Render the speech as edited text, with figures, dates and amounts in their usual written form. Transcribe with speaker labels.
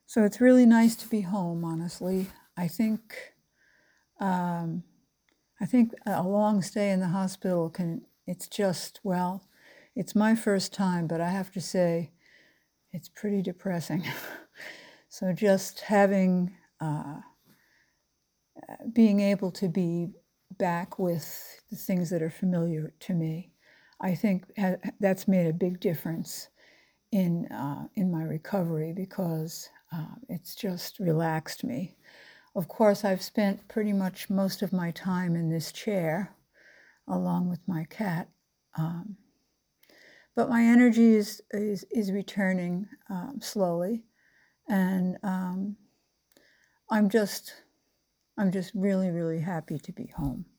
Speaker 1: So it's really nice to be home, honestly. I think um, I think a long stay in the hospital it's just, well, it's my first time, but I have to say it's pretty depressing. So just being able to be back with the things that are familiar to me, I think that's made a big difference in my recovery, because it's just relaxed me. Of course, I've spent pretty much most of my time in this chair, along with my cat, but my energy is returning slowly, and I'm just really, really happy to be home.